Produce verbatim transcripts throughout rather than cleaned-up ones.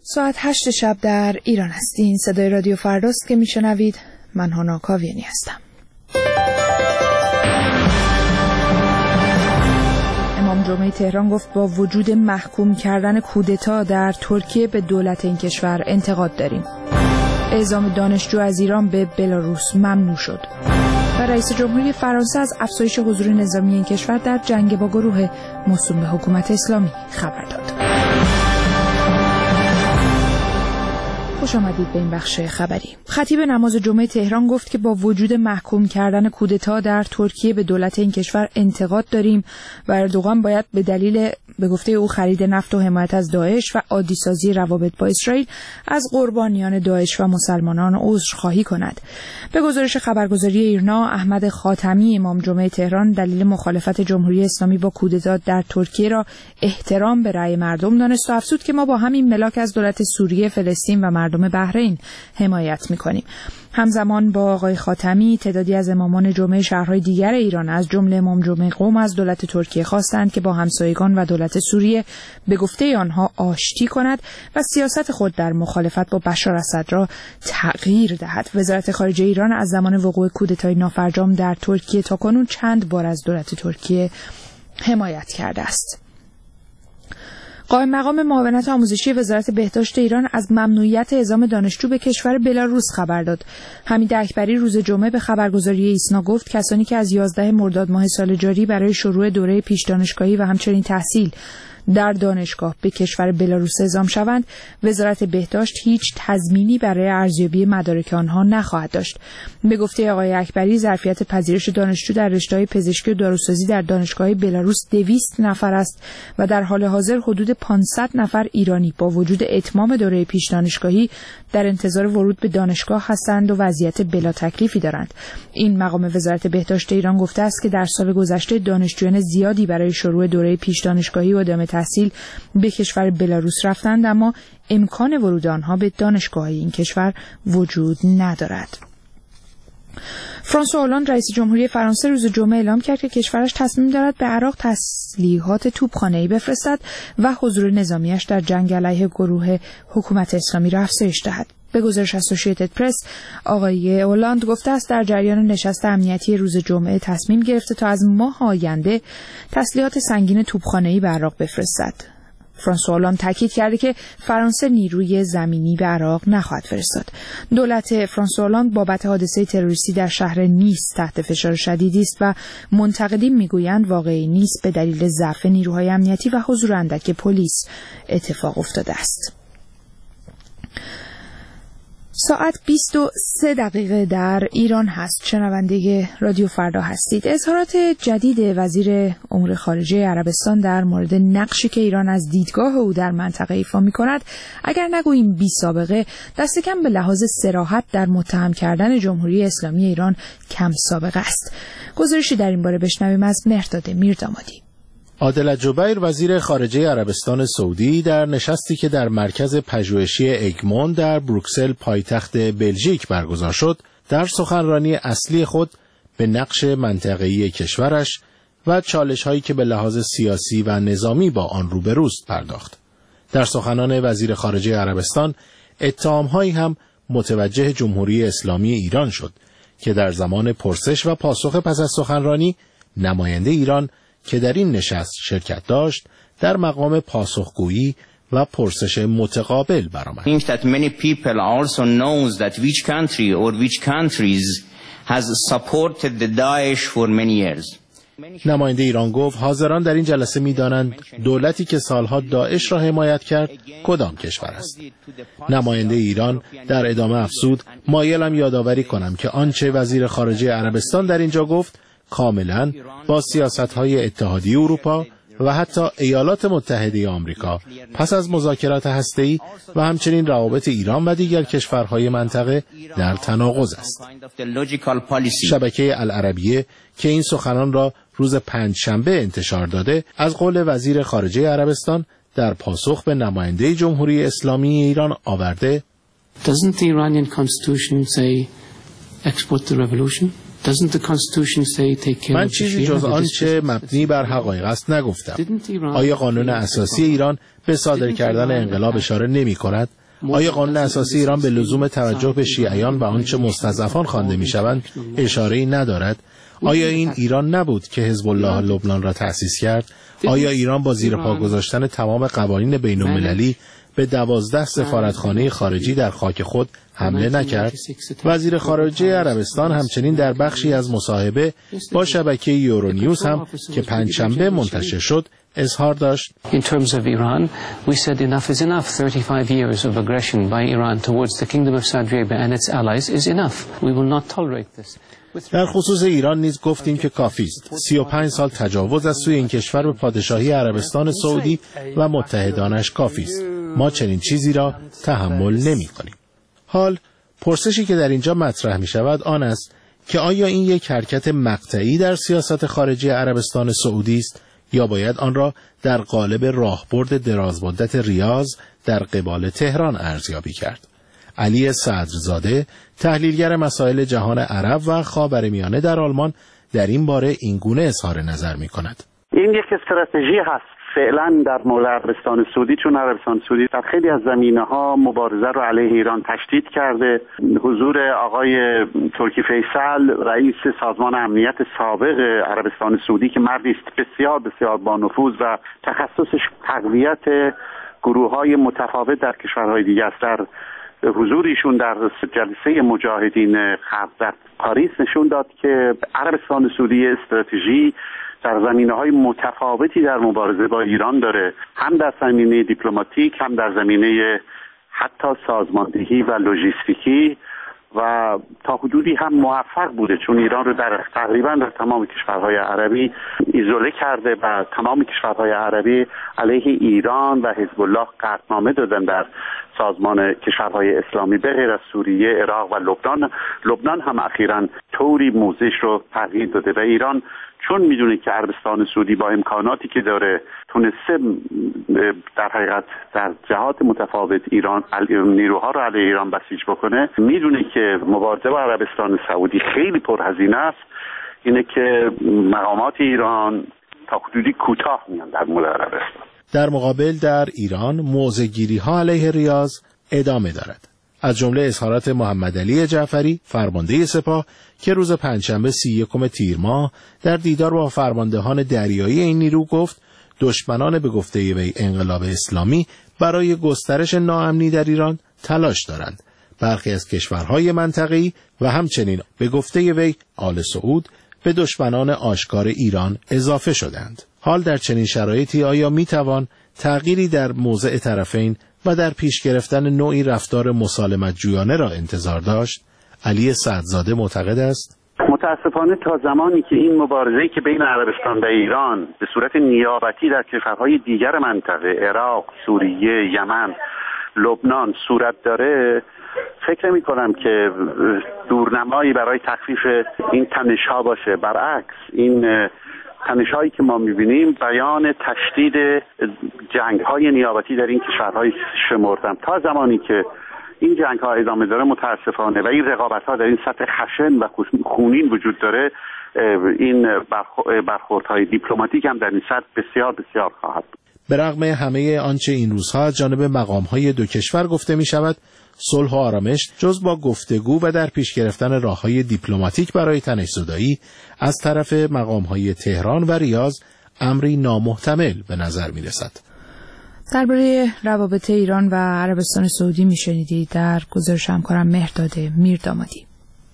ساعت هشت شب در ایران هستین. صدای رادیو فرداست که میشنوید. من هانا کاویانی هستم. امام جمعه تهران گفت با وجود محکوم کردن کودتا در ترکیه به دولت این کشور انتقاد داریم. اعزام دانشجو از ایران به بلاروس ممنوع شد. و رئیس جمهوری فرانسه از افزایش حضور نظامی این کشور در جنگ با گروه موسوم به حکومت اسلامی خبر داد. خوش آمدید به این بخش خبری. خطیب نماز جمعه تهران گفت که با وجود محکوم کردن کودتا در ترکیه به دولت این کشور انتقاد داریم و اردوغان باید به دلیل به گفته او خرید نفت و حمایت از داعش و عادیسازی روابط با اسرائیل از قربانیان داعش و مسلمانان عذرخواهی کند. به گزارش خبرگزاری ایرنا، احمد خاتمی امام جمعه تهران دلیل مخالفت جمهوری اسلامی با کودتا در ترکیه را احترام به رأی مردم دانست و افزود که ما با همین ملاک از دولت سوریه، فلسطین و مردم بحرین حمایت می‌کنیم. همزمان با آقای خاتمی تعدادی از امامان جمعه شهرهای دیگر ایران از جمله امام جمعه قم از دولت ترکیه خواستند که با همسایگان و دولت سوریه به گفته آنها آشتی کند و سیاست خود در مخالفت با بشار اسد را تغییر دهد. وزارت خارجه ایران از زمان وقوع کودتای نافرجام در ترکیه تاکنون چند بار از دولت ترکیه حمایت کرده است. قائم مقام معاونت آموزشی وزارت بهداشت ایران از ممنوعیت اعزام دانشجو به کشور بلاروس خبر داد. حمید اکبری روز جمعه به خبرگزاری ایسنا گفت کسانی که از یازده مرداد ماه سال جاری برای شروع دوره پیش دانشگاهی و همچنین تحصیل در دانشگاه به کشور بلاروس اعزام شوند، وزارت بهداشت هیچ تضمینی برای ارزیابی مدارک آنها نخواهد داشت. به گفته آقای اکبری، ظرفیت پذیرش دانشجو در رشته‌های پزشکی و داروسازی در دانشگاه بلاروس دویست نفر است و در حال حاضر حدود پانصد نفر ایرانی با وجود اتمام دوره پیش دانشگاهی در انتظار ورود به دانشگاه هستند و وضعیت بلا تکلیفی دارند. این مقام وزارت بهداشت ایران گفته است که در سال گذشته دانشجویان زیادی برای شروع دوره پیش دانشگاهی و ادامه تحصیل به کشور بلاروس رفتند، اما امکان ورود آنها به دانشگاه‌های این کشور وجود ندارد. فرانسوا هولند رئیس جمهوری فرانسه روز جمعه اعلام کرد که کشورش تصمیم دارد به عراق تسلیحات توپخانه‌ای بفرستد و حضور نظامیش در جنگ علیه گروه حکومت اسلامی را افزایش دهد. به گزارش اسوسییتد پرس، آقای هولند گفته است در جریان نشست امنیتی روز جمعه تصمیم گرفته تا از ماه آینده تسلیحات سنگین توپخانه‌ای به عراق بفرستد. فرانسوا هولند تاکید کرده که فرانسه نیروی زمینی به عراق نخواهد فرستاد. دولت فرانسوا هولند بابت حادثه تروریستی در شهر نیس تحت فشار شدیدی است و منتقدین میگویند واقعی نیس به دلیل ضعف نیروهای امنیتی و حضور اندک پلیس اتفاق افتاده است. ساعت بیست و سه دقیقه در ایران هست. شنونده رادیو فردا هستید. اظهارات جدید وزیر امور خارجه عربستان در مورد نقشی که ایران از دیدگاه او در منطقه ایفا می‌کند، اگر نگوییم بی سابقه، دست کم به لحاظ صراحت در متهم کردن جمهوری اسلامی ایران کم سابقه است. گزارشی در این باره بشنویم از مهرداد میردامادی. عادل الجبیر وزیر خارجه عربستان سعودی در نشستی که در مرکز پژوهشی اگمون در بروکسل پایتخت بلژیک برگزار شد، در سخنرانی اصلی خود به نقش منطقه‌ای کشورش و چالش‌هایی که به لحاظ سیاسی و نظامی با آن روبروست پرداخت. در سخنان وزیر خارجه عربستان اتهام‌هایی هم متوجه جمهوری اسلامی ایران شد که در زمان پرسش و پاسخ پس از سخنرانی نماینده ایران که در این نشست شرکت داشت در مقام پاسخگویی و پرسش متقابل برآمد. think that many people also knows that which country or which countries has supported the Daesh for many years. نماینده ایران گفت حاضران در این جلسه می‌دانند دولتی که سالها داعش را حمایت کرد کدام کشور است. نماینده ایران در ادامه افزود مایلم یادآوری کنم که آنچه وزیر خارجه عربستان در اینجا گفت کاملا با سیاست‌های اتحادیه اروپا و حتی ایالات متحده آمریکا پس از مذاکرات هسته‌ای و همچنین روابط ایران و دیگر کشورهای منطقه در تناقض است. شبکه العربیه که این سخنان را روز پنجشنبه انتشار داده، از قول وزیر خارجه عربستان در پاسخ به نماینده جمهوری اسلامی ایران آورده: Doesn't the Iranian constitution say export the revolution? من چیزی جز آنچه مبنی بر حقایق است نگفتم. آیا قانون اساسی ایران به صادر کردن انقلاب اشاره نمی کند؟ آیا قانون اساسی ایران به لزوم توجه به شیعیان و آنچه مستضعفان خوانده می شوند اشاره‌ای ندارد؟ آیا این ایران نبود که حزب الله لبنان را تأسیس کرد؟ آیا ایران با زیر پا گذاشتن تمام قوانین بین المللی به دوازده سفارتخانه خارجی در خاک خود حمله نکرد؟ وزیر خارجه عربستان همچنین در بخشی از مصاحبه با شبکه یورونیوز هم که پنجشنبه منتشر شد اظهار داشت: In terms of Iran, we said enough is enough. thirty-five years of aggression by Iran towards the Kingdom of Saudi Arabia and its allies is enough. We will not tolerate this. در خصوص ایران نیز گفتیم که کافی است. سی و پنج سال تجاوز از سوی این کشور به پادشاهی عربستان سعودی و متحدانش کافی است. ما چنین چیزی را تحمل نمی کنیم. حال پرسشی که در اینجا مطرح می شود آن است که آیا این یک حرکت مقطعی در سیاست خارجی عربستان سعودی است یا باید آن را در قالب راهبرد درازمدت ریاض در قبال تهران ارزیابی کرد؟ علی صدرزاده، تحلیلگر مسائل جهان عرب و خاورمیانه در آلمان، در این باره این گونه اظهار نظر می کند. این یک استراتژی هست فعلا در مورد عربستان سعودی، چون عربستان سعودی در خیلی از زمینه‌ها مبارزه رو علیه ایران تشدید کرده. حضور آقای ترکی فیصل، رئیس سازمان امنیت سابق عربستان سعودی که مردی است بسیار بسیار با نفوذ و تخصصش تقویت گروه‌های متفاوت در کشورهای دیگه است، در حضور ایشون در جلسه مجاهدین خلق در پاریس نشون داد که عربستان سعودی استراتژی در زمینه‌های متفاوتی در مبارزه با ایران داره، هم در زمینه دیپلماتیک، هم در زمینه حتی سازماندهی و لوجستیکی، و تا حدودی هم موفق بوده، چون ایران رو در تقریبا در تمام کشورهای عربی ایزوله کرده و تمام کشورهای عربی علیه ایران و حزب الله قطعنامه دادن در سازمان کشورهای اسلامی به غیر از سوریه، عراق و لبنان. لبنان هم اخیراً طوری موضعش رو تغییر داده و ایران چون میدونه که عربستان سعودی با امکاناتی که داره تونسته در حقیقت در جهات متفاوت ایران نیروها رو علیه ایران بسیج بکنه، میدونه که مبارزه با عربستان سعودی خیلی پرهزینه است. اینه که مقامات ایران تا حدودی کوتاه میان در مورد عربستان. در مقابل در ایران موضع‌گیری ها علیه ریاض ادامه دارد. از جمله اظهارات محمد علی جعفری، فرمانده سپاه، که روز پنجشنبه سی و یکم تیر ماه در دیدار با فرماندهان دریایی این نیرو گفت دشمنان به گفته وی انقلاب اسلامی برای گسترش ناامنی در ایران تلاش دارند. برخی از کشورهای منطقه‌ای و همچنین به گفته وی آل سعود به دشمنان آشکار ایران اضافه شدند. حال در چنین شرایطی آیا میتوان تغییری در موضع طرفین و در پیش گرفتن نوعی رفتار مسالمت جویانه را انتظار داشت؟ علی صدرزاده معتقد است متاسفانه تا زمانی که این مبارزه‌ای که بین عربستان و ایران به صورت نیابتی در کشورهای دیگر منطقه، عراق، سوریه، یمن، لبنان صورت داره، فکر نمی کنم که دورنمایی برای تخفیف این تنش‌ها باشه. برعکس، این تنش‌هایی که ما می‌بینیم بیان تشدید جنگ‌های نیابتی در این کشورهای شمردم. تا زمانی که این جنگ‌ها ادامه داره متاسفانه و این رقابت‌ها در این سطح خشن و خونین وجود داره، این برخوردهای دیپلماتیک هم در این سطح بسیار بسیار خواهد بود. به رغم همه آنچه این روزها از جانب مقام‌های دو کشور گفته می‌شود، صلح و آرامش جز با گفتگو و در پیش گرفتن راه‌های دیپلماتیک برای تنش‌زدایی از طرف مقام‌های تهران و ریاض امری نامحتمل به نظر می‌رسد. درباره روابط ایران و عربستان سعودی میشنیدید در گزارش همکارم مهرداد میردامادی.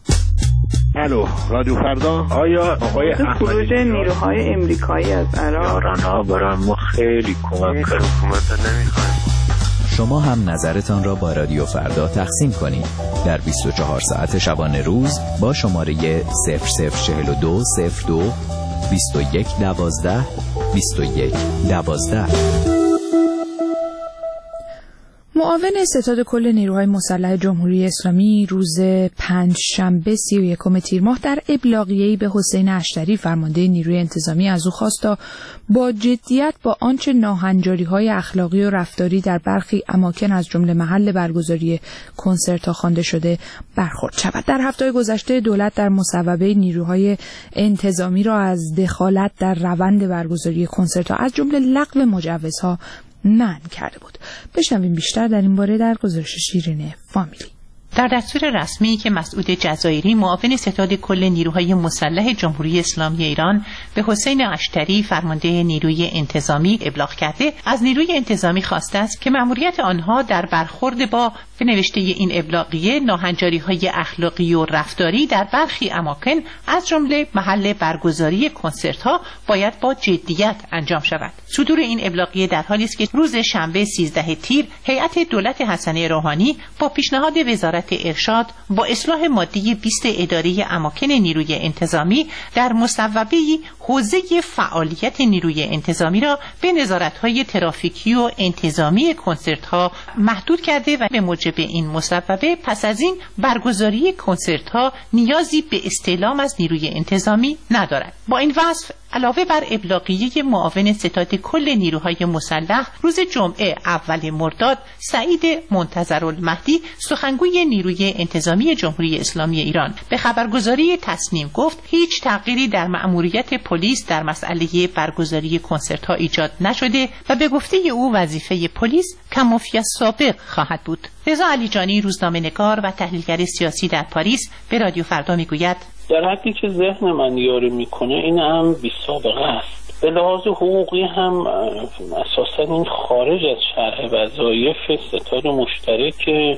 الو، رادیو فردا. آیا آقای خروج نیروهای امریکایی از عراق یاران‌ها برای ما خیلی کمک کرد. حکومت نمی‌خواد. شما هم نظرتان را با رادیو فردا تقسیم کنید در بیست و چهار ساعت شبانه روز با شماره صفر صفر چهل و دو صفر دو بیست و یک دوازده بیست و یک دوازده. معاون ستاد کل نیروهای مسلح جمهوری اسلامی روز پنجشنبه سی و یکم تیر ماه در ابلاغیه‌ای به حسین اشتری فرمانده نیروی انتظامی از او خواست تا با جدیت با آنچه ناهنجاری‌های اخلاقی و رفتاری در برخی اماکن از جمله محل برگزاری کنسرت‌ها خوانده شده برخورد شود. در هفته‌های گذشته دولت در مصوبه نیروهای انتظامی را از دخالت در روند برگزاری کنسرت‌ها از جمله لغو مجوزها منع کرده بود. بشنویم بیشتر در این باره در گزارش شیرین فامیلی. در دستور رسمی که مسعود جزایری معاون ستاد کل نیروهای مسلح جمهوری اسلامی ایران به حسین اشتری فرمانده نیروی انتظامی ابلاغ کرده، از نیروی انتظامی خواسته است که مأموریت آنها در برخورد با به نوشته این ابلاغیه ناهنجاری‌های اخلاقی و رفتاری در برخی اماکن از جمله محل برگزاری کنسرت‌ها باید با جدیت انجام شود. صدور این ابلاغیه در حالی است که روز شنبه سیزده تیر هیئت دولت حسن روحانی با پیشنهاد وزارت ارشاد با اصلاح ماده بیست اداره اماکن نیروی انتظامی در مصوبه حوزه فعالیت نیروی انتظامی را به نظارت‌های ترافیکی و انتظامی کنسرت‌ها محدود کرده و به موجب این مصوبه پس از این برگزاری کنسرت‌ها نیازی به استعلام از نیروی انتظامی ندارد. با این وصف علاوه بر ابلاغیه معاون ستاد کل نیروهای مسلح روز جمعه اول مرداد، سعید منتظرالمهدی سخنگوی نیروی انتظامی جمهوری اسلامی ایران به خبرگزاری تصنیم گفت هیچ تغییری در مأموریت پلیس در مسئله برگزاری کنسرت‌ها ایجاد نشده و به گفته او وظیفه پلیس کمافی از سابق خواهد بود. رضا علیجانی روزنامه‌نگار و تحلیلگر سیاسی در پاریس به رادیو فردا میگوید در حدی که ذهن من یاری میکنه این هم بی سابقه است. به لحاظ حقوقی هم اساسا این خارج از شرح وظایف ستاد مشترک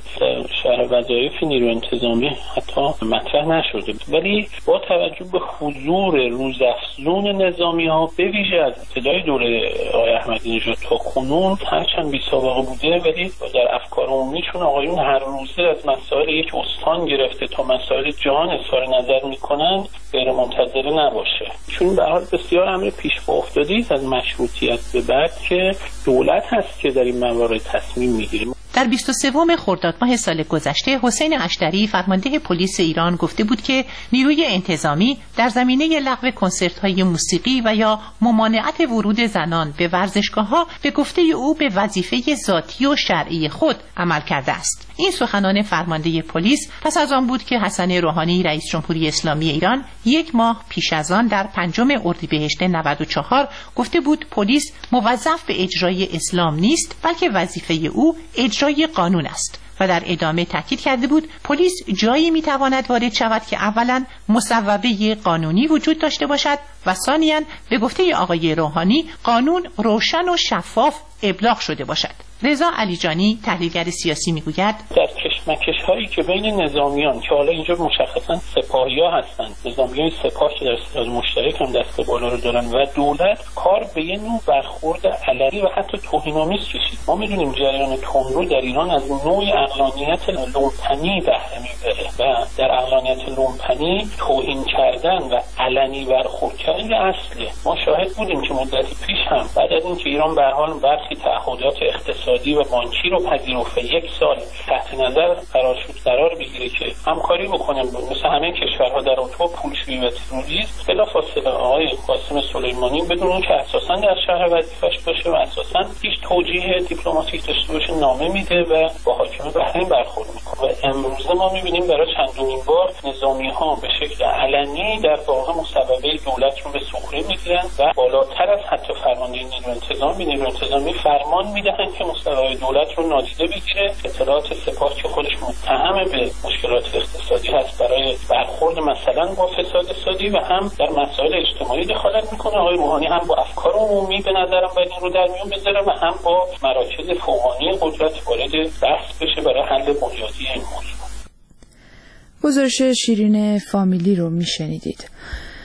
شرح وظایف نیرو انتظامی حتی مطرح نشده، ولی با توجه به حضور روزافزون نظامی ها به ویژه از ابتدای دوره آقای احمدی نژاد تا کنون هرچند بی سابقه بوده، ولی در افکار عمومیشون آقایون هر روزه از مسائل یک استان گرفته تا مسائل جهان اظهار نظر میکنند غیر منتظره نباشه، چون به حال بسیار امر پیش پا افتادی از مشروطیت به بعد که دولت هست که در این موارد تصمیم میگیره. در بیست و سوم خرداد ماه سال گذشته حسین اشتری فرمانده پلیس ایران گفته بود که نیروی انتظامی در زمینه لغو کنسرت‌های موسیقی و یا ممانعت ورود زنان به ورزشگاه‌ها به گفته او به وظیفه ذاتی و شرعی خود عمل کرده است. این سخنان فرمانده پلیس پس از آن بود که حسن روحانی رئیس جمهوری اسلامی ایران یک ماه پیش از آن در پنجم اردیبهشت نود و چهار گفته بود پلیس موظف به اجرای اسلام نیست بلکه وظیفه او اجرای قانون است و در ادامه تاکید کرده بود پلیس جایی میتواند وارد شود که اولا مصوبه قانونی وجود داشته باشد و ثانیاً به گفته آقای روحانی قانون روشن و شفاف ابلاغ شده باشد. رضا علیجانی تحلیلگر سیاسی میگوید در کشمکش هایی که بین نظامیان که حالا اینجا مشخصا سپاهیا هستند، نظامیای سپاه که در ستاد مشترک هم دست بالا رو دارن و دولت کار به یه نوع برخورد علنی و حتی توهین‌آمیز کشید. ما میدونیم جریان تندرو در ایران از نوع عقلانیت لومپنی بهره میبره و در عقلانیت لومپنی توهین کردن و علنی برخورد کردن اصله. ما شاهد بودیم که مدتی پیش هم بعد از اینکه ایران به هر حال برخی تعهدات اقتصادی و بانکی رو پذیرفت یک سال تحت نظر قرار شد قرار بگیره که همکاری بکنه مثل همه کشورها در رابطه با پولشویی و تروریسم، بلافاصله آقای قاسم سلیمانی بدون که اساسا در شرح وظیفه‌اش باشه و اساسا هیچ توجیه دیپلماتیک داشته باشه نامه میده و با حاکم بحرین برخورد میکنه و امروزه ما میبینیم برای چندمین بار نظامی‌ها به شکل علنی در واقع مصوبه دولت رو به سخره میگیرن و بالاتر از حتی فرمانده نیروی انتظامی نیروی انتظامی فرمان میدهن که مصوبه دولت رو نادیده بگیره. اطلاعات سپاه که خودش متهم به مشکلات اقتصادی هست برای برخورد مثلا با فساد اقتصادی و هم در مسائل اجتماعی دخالت میکنه. آقای روحانی هم با افکار عمومی به نظرم باید این رو در میون بذاره و هم با مراکز فوقانی قدرت وارد بحث بشه برای حل بنیادی این موضوع. گزارش شیرین فامیلی رو میشنیدید.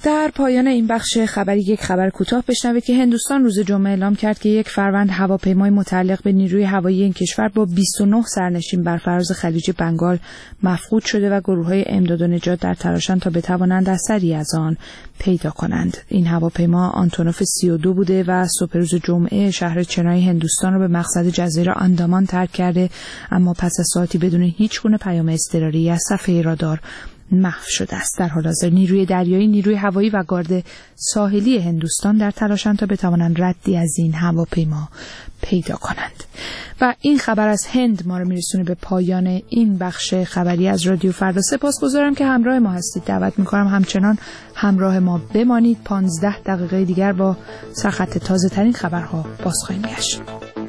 در پایان این بخش خبری یک خبر کوتاه بشنوید که هندوستان روز جمعه اعلام کرد که یک فروند هواپیمای متعلق به نیروی هوایی این کشور با بیست و نه سرنشین بر فراز خلیج بنگال مفقود شده و گروه‌های امداد و نجات در تلاشند تا بتوانند اثری از آن پیدا کنند. این هواپیما آنتونوف سی و دو بوده و صبح روز جمعه شهر چنای هندوستان را به مقصد جزیره آندامان ترک کرده، اما پس از ساعتی بدون هیچ گونه پیام اضطراری از صفحه رادار محو شده است. در حال حاضر نیروی دریایی، نیروی هوایی و گارد ساحلی هندوستان در تلاشند تا بتوانند ردی از این هواپیما پیدا کنند. و این خبر از هند ما رو میرسونه به پایان این بخش خبری از رادیو فردا. سپاسگزارم که همراه ما هستید. دعوت میکنم همچنان همراه ما بمانید. پانزده دقیقه دیگر با سرخط تازه ترین خبرها باز خواهیم گشت.